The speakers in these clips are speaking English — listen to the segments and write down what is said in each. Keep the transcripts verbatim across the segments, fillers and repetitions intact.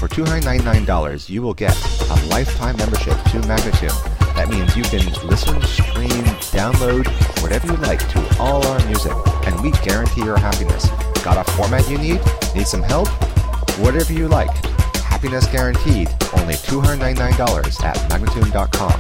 For two hundred ninety-nine dollars, you will get a lifetime membership to Magnatune. That means you can listen, stream, download, whatever you like to all our music, and we guarantee your happiness. Got a format you need? Need some help? Whatever you like. Happiness guaranteed. Only two hundred ninety-nine dollars at Magnatune dot com.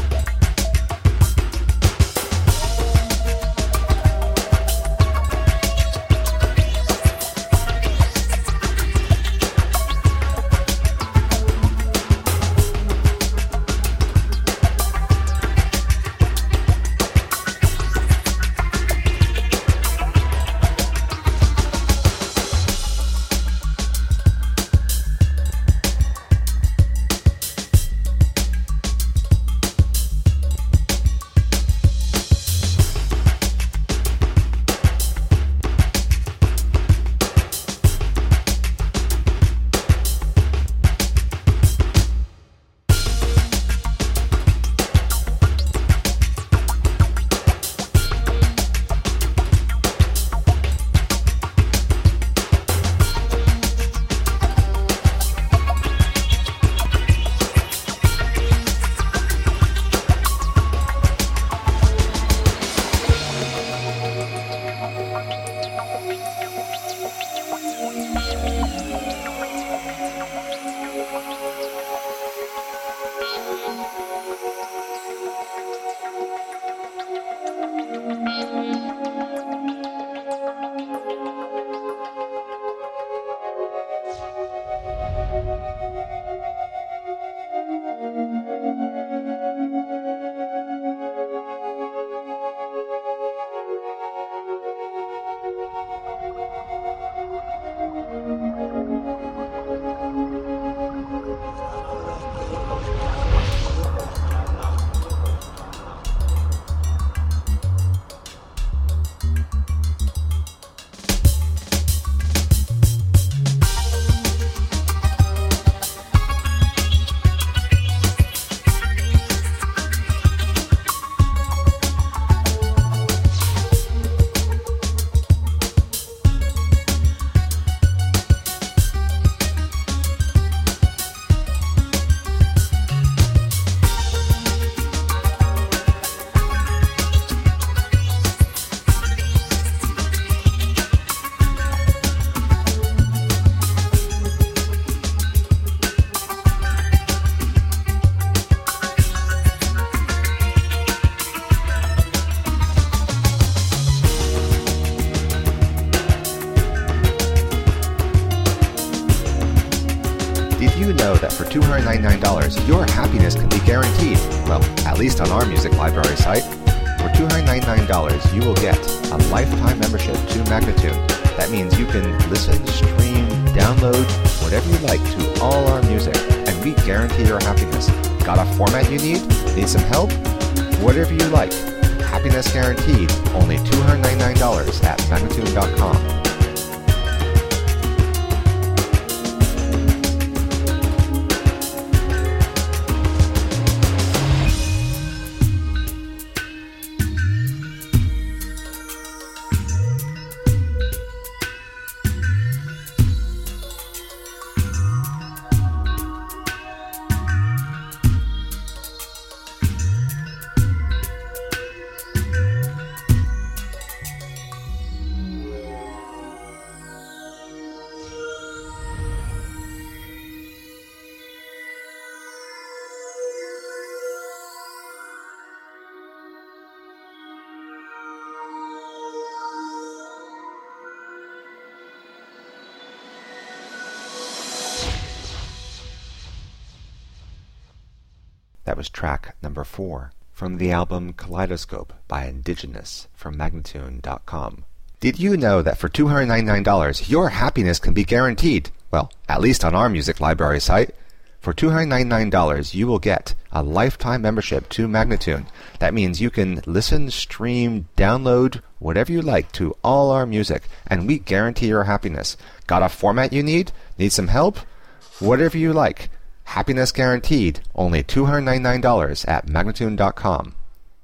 For two hundred ninety-nine dollars, your happiness can be guaranteed. Well, at least on our music library site. For two hundred ninety-nine dollars, you will get a lifetime membership to Magnatune. That means you can listen, stream, download, whatever you like to all our music, and we guarantee your happiness. Got a format you need? Need some help? Whatever you like. Happiness guaranteed. Only two hundred ninety-nine dollars at Magnatune dot com. That was track number four from the album Kaleidoscope by Indigenous from Magnatune dot com. Did you know that for two hundred ninety-nine dollars, your happiness can be guaranteed? Well, at least on our music library site. For two hundred ninety-nine dollars, you will get a lifetime membership to Magnatune. That means you can listen, stream, download, whatever you like to all our music, and we guarantee your happiness. Got a format you need? Need some help? Whatever you like. Happiness guaranteed. Only two hundred ninety-nine dollars at Magnatune dot com.